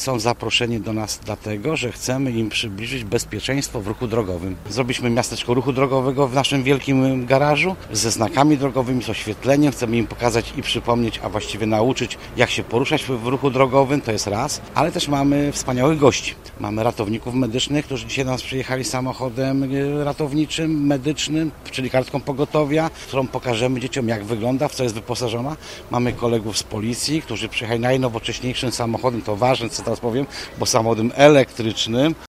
są zaproszeni do nas dlatego, że chcemy im przybliżyć bezpieczeństwo w ruchu drogowym. Zrobiliśmy miasteczko ruchu drogowego w naszym wielkim garażu ze znakami drogowymi, z oświetleniem. Chcemy im pokazać i przypomnieć, a właściwie nauczyć, jak się poruszać w ruchu drogowym, to jest raz. Ale też mamy wspaniałych gości. Mamy ratowników medycznych, którzy dzisiaj do nas przyjechali samochodem ratowniczym, medycznym, czyli kartką pogotowia, którą pokażemy dzieciom, jak wygląda, w co jest wyposażona. Mamy kolegów z policji, którzy przyjechali najnowocześniejszym samochodem, to ważne, co teraz powiem, bo samochodem elektrycznym.